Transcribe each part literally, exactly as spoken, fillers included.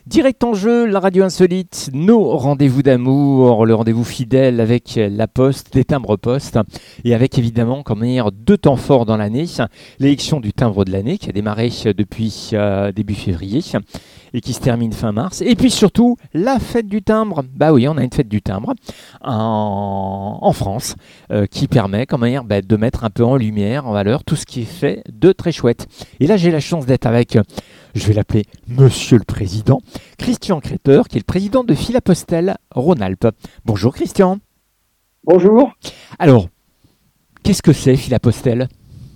Direct en jeu, la radio insolite, nos rendez-vous d'amour, le rendez-vous fidèle avec la Poste, les timbres Poste, et avec évidemment comme manière deux temps forts dans l'année, l'élection du timbre de l'année qui a démarré depuis euh, début février et qui se termine fin mars, et puis surtout la fête du timbre. Bah oui, on a une fête du timbre en, en France euh, qui permet comme manière bah, de mettre un peu en lumière, en valeur tout ce qui est fait de très chouette. Et là j'ai la chance d'être avec, je vais l'appeler Monsieur le Président, Christian Créteur, qui est le président de Philapostel Rhône-Alpes. Bonjour Christian. Bonjour. Alors, qu'est-ce que c'est Philapostel ?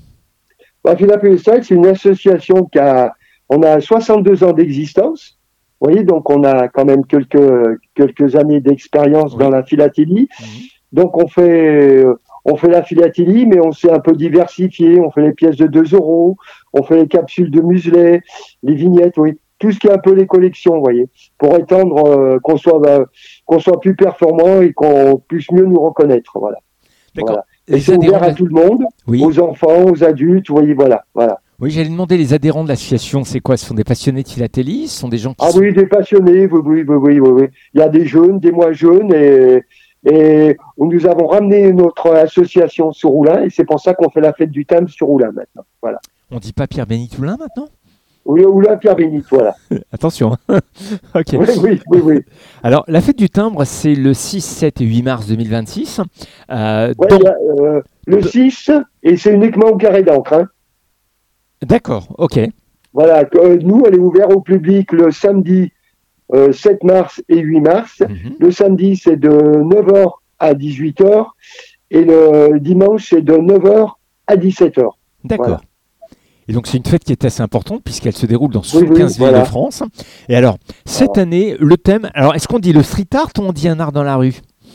Bah, Philapostel, c'est une association qui a, on a soixante-deux ans d'existence. Vous voyez, donc on a quand même quelques, quelques années d'expérience oui. dans la philatélie. Mmh. Donc on fait, on fait la philatélie, mais on s'est un peu diversifié. On fait les pièces de deux euros, on fait les capsules de muselet, les vignettes, oui. Tout ce qui est un peu les collections, vous voyez, pour étendre, euh, qu'on soit, euh, qu'on soit plus performant et qu'on puisse mieux nous reconnaître, voilà. D'accord. Voilà. Et c'est ouvert à tout le monde, oui. aux enfants, aux adultes, vous voyez, voilà, voilà. Oui, j'allais demander les adhérents de l'association, c'est quoi ? Ce sont des passionnés de philatélie ? Ce sont des gens qui Ah sont... oui, des passionnés, oui, oui, oui, oui, oui, oui. Il y a des jeunes, des moins jeunes, et, et nous avons ramené notre association sur Roulin, et c'est pour ça qu'on fait la fête du timbre sur Roulin maintenant, voilà. On dit pas Pierre-Bénite Oulin maintenant ? Oui, Oulin, Pierre-Bénite, voilà. Attention. Ok. Oui, oui, oui, oui. Alors, la fête du timbre, c'est le six, sept et huit mars deux mille vingt-six. Euh, ouais, donc... y a, euh, le six, et c'est uniquement au carré d'encre. Hein. D'accord, ok. Voilà, euh, nous, elle est ouverte au public le samedi euh, sept mars et huit mars. Mm-hmm. Le samedi, c'est de neuf heures à dix-huit heures, et le dimanche, c'est de neuf heures à dix-sept heures. D'accord. Voilà. Et donc, c'est une fête qui est assez importante puisqu'elle se déroule dans soixante-quinze oui, oui, villes voilà. de France. Et alors, cette voilà. année, le thème... Alors, est-ce qu'on dit le street art ou on dit un art dans la rue ?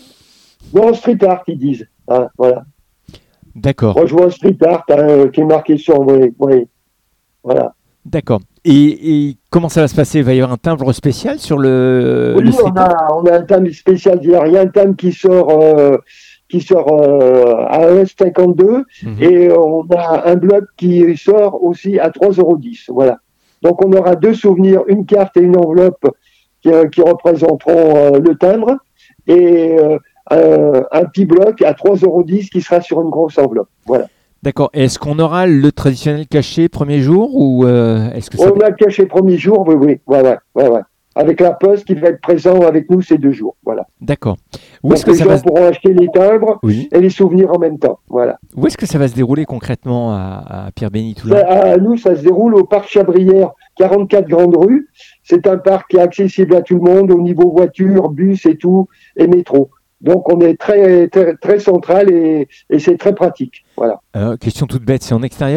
Non, street art, ils disent. Hein, voilà. D'accord. Moi, je vois un street art hein, qui est marqué sur... Oui, oui. Voilà. D'accord. Et, et comment ça va se passer ? Il va y avoir un timbre spécial sur le, oui, le street on a, art ? on a un timbre spécial. Il y a un timbre qui sort... Euh, qui sort euh, à un euro cinquante-deux mmh. et on a un bloc qui sort aussi à trois euros dix. Voilà. Donc on aura deux souvenirs, une carte et une enveloppe qui, euh, qui représenteront euh, le timbre et euh, un, un petit bloc à trois euros dix qui sera sur une grosse enveloppe. Voilà. D'accord. Est-ce qu'on aura le traditionnel cachet premier jour ou euh, est-ce que ça... On a le cachet premier jour, oui, oui, ouais, ouais, ouais, ouais. Avec la Poste qui va être présent avec nous ces deux jours. Voilà. D'accord. Où Donc est-ce que les ça gens va se... pourront acheter les timbres oui. et les souvenirs en même temps. Voilà. Où est-ce que ça va se dérouler concrètement à, à Pierre-Bénite Oulin ? À nous, ça se déroule au parc Chabrière, quarante-quatre Grande Rue. C'est un parc qui est accessible à tout le monde au niveau voiture, bus et tout, et métro. Donc on est très très, très central et, et c'est très pratique. Voilà. Euh, question toute bête, c'est en extérieur ?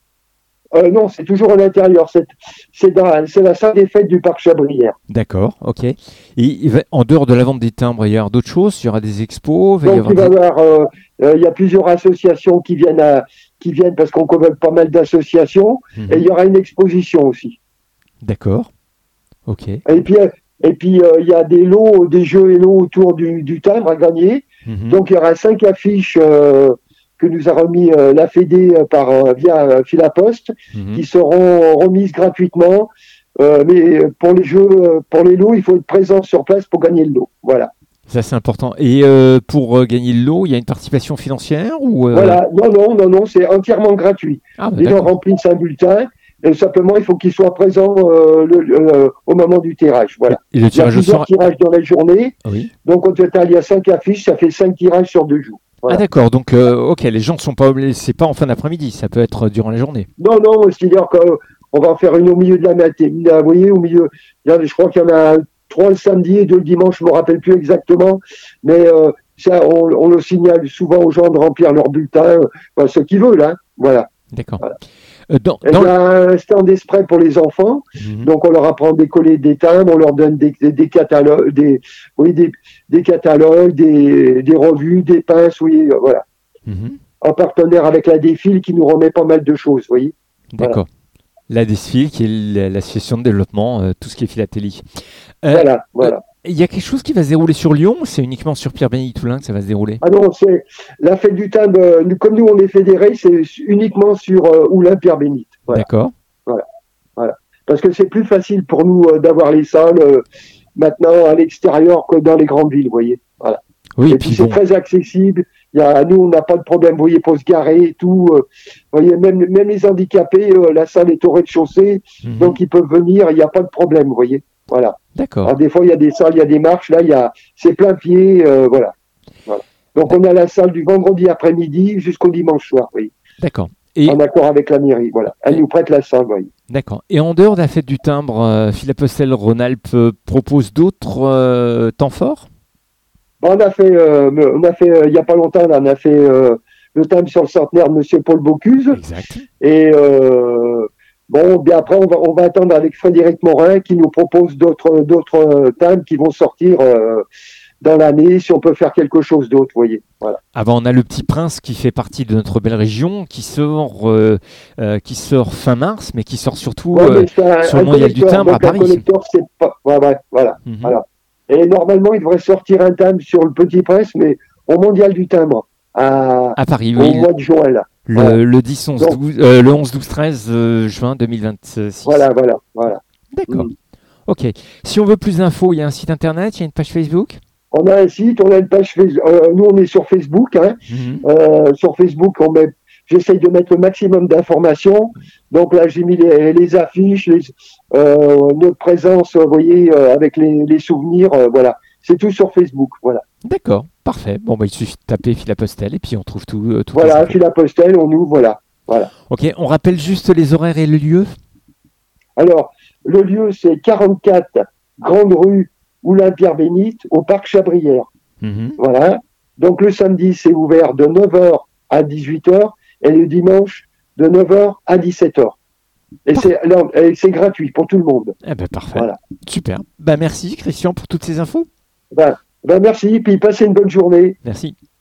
Euh, non, c'est toujours à l'intérieur. C'est, c'est, dans, c'est la salle des fêtes du parc Chabrière. D'accord, ok. Et il va, en dehors de la vente des timbres, il y aura d'autres choses ? Il y aura des expos ? Donc il, y il va des... y avoir, euh, euh, il y a plusieurs associations qui viennent, à, qui viennent parce qu'on connaît pas mal d'associations. Mmh. Et il y aura une exposition aussi. D'accord, ok. Et puis, et puis euh, il y a des lots, des jeux et lots autour du, du timbre à gagner. Mmh. Donc il y aura cinq affiches... Euh, que nous a remis euh, la Fédé euh, par euh, via euh, Philapost, mmh. qui seront remises gratuitement. Euh, mais pour les jeux, euh, pour les lots, il faut être présent sur place pour gagner le lot. Voilà. Ça c'est important. Et euh, pour euh, gagner le lot, il y a une participation financière ou euh... Voilà. Non, non, non, non, c'est entièrement gratuit. Ah, bah, les gens remplissent un bulletin. Et simplement, il faut qu'ils soient présents euh, le, le, au moment du tirage. Voilà. Et le tirage il y a plusieurs sera... tirages dans la journée. Oui. Donc au total, il y a cinq affiches. Ça fait cinq tirages sur deux jours. Voilà. Ah d'accord, donc euh, ok, les gens ne sont pas obligés, c'est pas en fin d'après-midi, ça peut être durant la journée. Non, non, c'est-à-dire qu'on va en faire une au milieu de la matinée, vous voyez, au milieu, je crois qu'il y en a trois le samedi et deux le dimanche, je ne me rappelle plus exactement, mais euh, ça, on, on le signale souvent aux gens de remplir leur bulletin, enfin, ceux qui veulent, hein, voilà. D'accord. Voilà. Euh, dans, dans... Il y a un stand d'esprit pour les enfants, mmh. donc on leur apprend à décoller des timbres, on leur donne des, des, des catalogues, des, oui, des, des catalogues, des, des revues, des pinces, oui, voilà. Mmh. En partenaire avec la Défile qui nous remet pas mal de choses, vous voyez. D'accord. Voilà. La Défile qui est l'association de développement, euh, tout ce qui est philatélie. Euh, voilà, voilà. Il y a quelque chose qui va se dérouler sur Lyon ou c'est uniquement sur Pierre-Bénite Oulin que ça va se dérouler ? Ah non, c'est la fête du timbre, euh, comme nous on est fédérés, c'est uniquement sur euh, Oulin Pierre-Bénite. Voilà. D'accord. Voilà. Voilà. parce que c'est plus facile pour nous euh, d'avoir les salles euh, maintenant à l'extérieur que dans les grandes villes, vous voyez. Voilà. Oui, et et puis puis c'est bon, très accessible. Il y a, nous, on n'a pas de problème, vous voyez, pour se garer et tout. euh, vous voyez, même, même les handicapés, euh, la salle est au rez-de-chaussée, mhm, donc ils peuvent venir, il n'y a pas de problème, vous voyez. Voilà. d'accord, Alors des fois, il y a des salles, il y a des marches, là, il y a, c'est plein pied, euh, voilà. Voilà. Donc on a la salle du vendredi après-midi jusqu'au dimanche soir, oui, d'accord. Et, en accord avec la mairie, voilà. Elle et- nous prête la salle, oui. d'accord. Et en dehors de la fête du timbre, euh, Philapostel Rhône-Alpes euh, propose d'autres euh, temps forts? Bon, on a fait, euh, on a fait, euh, il y a pas longtemps, là, on a fait euh, le thème sur le centenaire de Monsieur Paul Bocuse. Exact. Et euh, bon, bien après, on va, on va attendre avec Frédéric Morin qui nous propose d'autres, d'autres euh, thèmes qui vont sortir euh, dans l'année, si on peut faire quelque chose d'autre, vous voyez. Voilà. Avant, on a le Petit Prince qui fait partie de notre belle région, qui sort, euh, euh, qui sort fin mars, mais qui sort surtout Ouais, euh, mais c'est un, sur un le Mondial du collecteur, Timbre à donc un Paris. collecteur, c'est pas, ouais, ouais, voilà, Mhm. voilà. Et normalement, il devrait sortir un thème sur le Petit Prince, mais au Mondial du Timbre, à, À Paris, au oui. mois de juin, là. Le, Voilà. le dix, onze, Donc, douze, euh, le onze, douze, treize euh, juin deux mille vingt-six. voilà, voilà, voilà. D'accord. Mm. Ok. Si on veut plus d'infos, il y a un site internet, il y a une page Facebook. On a un site, on a une page Facebook. Euh, nous, on est sur Facebook. Hein. Mhm. Euh, sur Facebook, on met, j'essaye de mettre le maximum d'informations. Donc là, j'ai mis les, les affiches, les, euh, notre présence, vous voyez, euh, avec les, les souvenirs. euh, voilà, c'est tout sur Facebook. Voilà, D'accord, parfait. Bon, bah, il suffit de taper Philapostel et puis on trouve tout. Euh, toutes les voilà, infos. Philapostel, on ouvre, voilà, voilà. Ok, on rappelle juste les horaires et le lieu. Alors, le lieu, c'est quarante-quatre Grande Rue Oulin-Pierre-Bénite, au Parc Chabrière. Mhm. Voilà. Donc le samedi, c'est ouvert de neuf heures à dix-huit heures et le dimanche de neuf heures à dix-sept heures. Et c'est, non, et c'est gratuit pour tout le monde. Eh ben, parfait. Voilà. Super. Bah, merci Christian pour toutes ces infos. Ben, ben merci, puis passez une bonne journée. Merci.